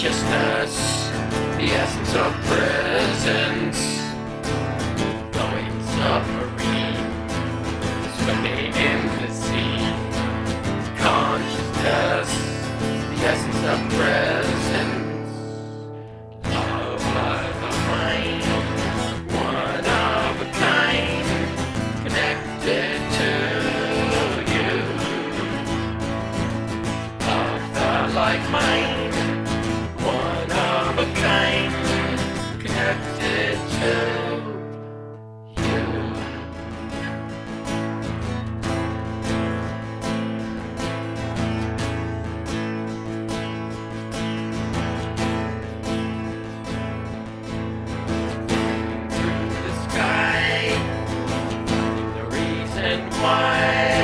consciousness, the essence of presence, going submarine, swimming in the sea. Consciousness, the essence of presence, love of a mind, one of a kind, connected to you. Love the like mind, one of a kind, connected to you. Through the sky, the reason why